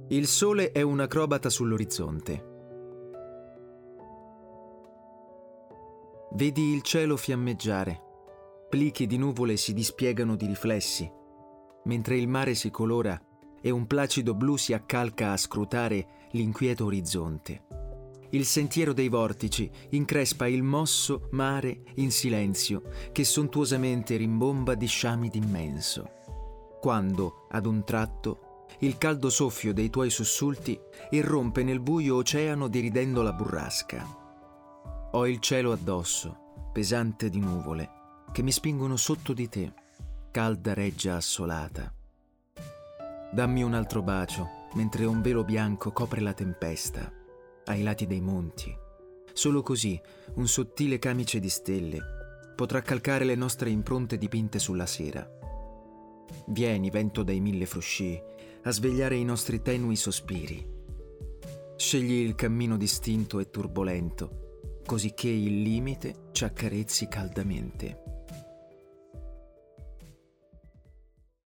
Il sole è un acrobata sull'orizzonte. Vedi il cielo fiammeggiare. Plichi di nuvole si dispiegano di riflessi, mentre il mare si colora e un placido blu si accalca a scrutare l'inquieto orizzonte. Il sentiero dei vortici increspa il mosso mare in silenzio che sontuosamente rimbomba di sciami d'immenso. Quando, ad un tratto, il caldo soffio dei tuoi sussulti irrompe nel buio oceano diridendo la burrasca. Ho il cielo addosso, pesante di nuvole, che mi spingono sotto di te, calda reggia assolata. Dammi un altro bacio, mentre un velo bianco copre la tempesta, ai lati dei monti. Solo così un sottile camice di stelle potrà calcare le nostre impronte dipinte sulla sera. Vieni, vento dai 1000 frusci, a svegliare i nostri tenui sospiri. Scegli il cammino distinto e turbolento, così che il limite ci accarezzi caldamente.